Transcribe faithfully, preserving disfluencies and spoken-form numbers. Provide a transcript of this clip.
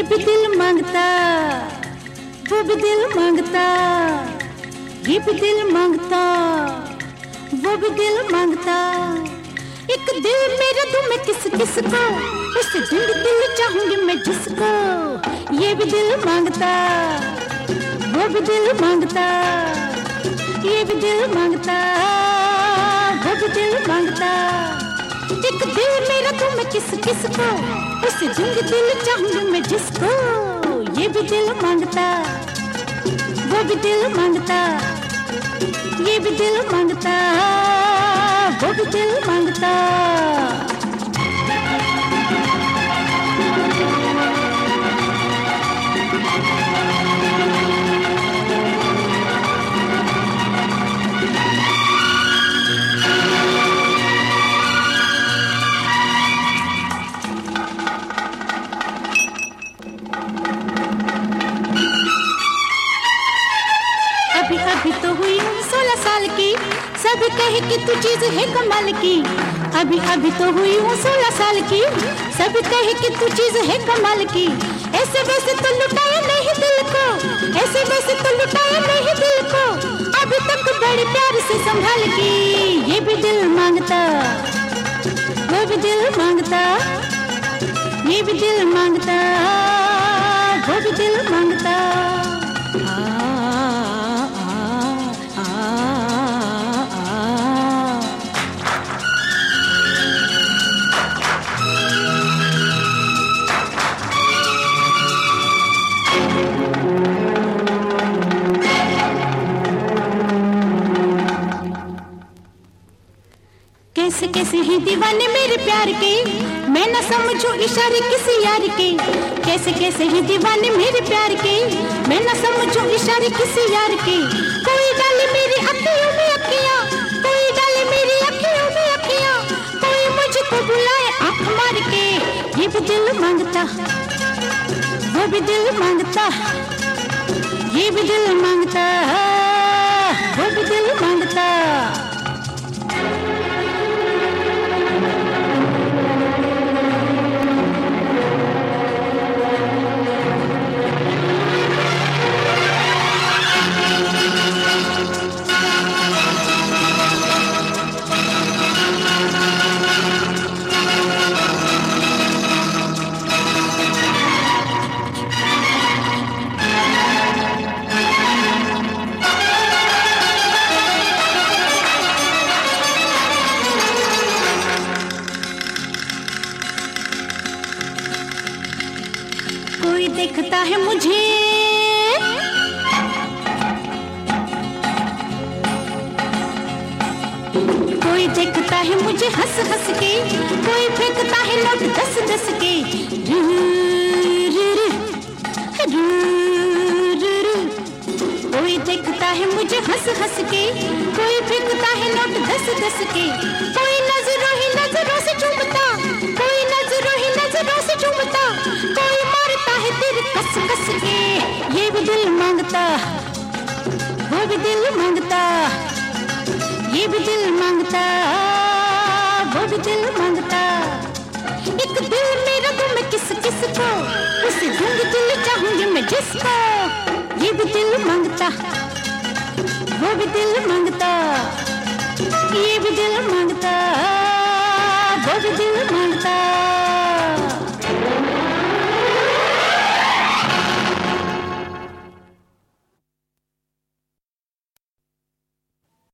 भी दिल मांगता, वो भी दिल मांगता, ये भी दिल मांगता, वो भी दिल मांगता। एक दिल मेरा दूं मैं किस किस को, उससे जिंद दिल चाहूंगी मैं जिसको। ये भी दिल मांगता, वो भी दिल मांगता, ये भी दिल मांगता, वो भी दिल मांगता। एक दिल मेरा दूं मैं किस किस को, उससे जिंद दिल चाहूंगी मैं जिसको। ये भी दिल मांगता, वो भी दिल मांगता, ये भी दिल मांगता, वो भी दिल मांगता। अभी अभी तो हुई हूँ सोलह साल की, सभी कहे कि तू चीज है कमाल की। अभी अभी तो हुई हूँ सोलह साल की, सभी कहे कि तू चीज है कमाल की। ऐसे वैसे तो लुटाया नहीं दिल को, ऐसे वैसे तो लुटाया नहीं दिल को, अभी तक बड़े प्यार से संभाल की। ये भी दिल मांगता, वो भी दिल मांगता, ये भी दिल मांगता, वो भी दिल मांगता। कैसे कैसे हैं दीवाने मेरे प्यार के, मैं न समझूं इशारे किसी यार के। कैसे कैसे हैं दीवाने मेरे प्यार के, मैं न समझूं इशारे किसी यार के। कोई डाले मेरी अखियों में अखियां, कोई डाले मेरी अखियों में अखियां, कोई मुझको बुलाए आंख मार के। ये भी दिल मांगता, वो भी दिल मांगता, ये भी दिल मांगता, वो भी दिल मांगता। कोई देखता है मुझे, कोई देखता है मुझे हंस हंस के, कोई फेंकता है नोट दस दस के। रू, रू, रू, रू, रू, रू। कोई देखता है मुझे हंस हंस के, कोई फेंकता है नोट दस दस के। कोई नजरों ही नजरों से चूमता, कोई नजरों ही नजरों से चूमता, कोई मारता है दिल कस कस के। ये भी दिल मांगता, वो भी दिल मांगता, ये भी दिल मांगता, वो भी दिल मांगता। एक दिल मेरा दूं मैं किस किस को, उसे दूंगी दिल चाहूंगी मैं जिसको। ये भी दिल मांगता, वो भी दिल मांगता, ये भी दिल मांगता, वो भी दिल मांगता।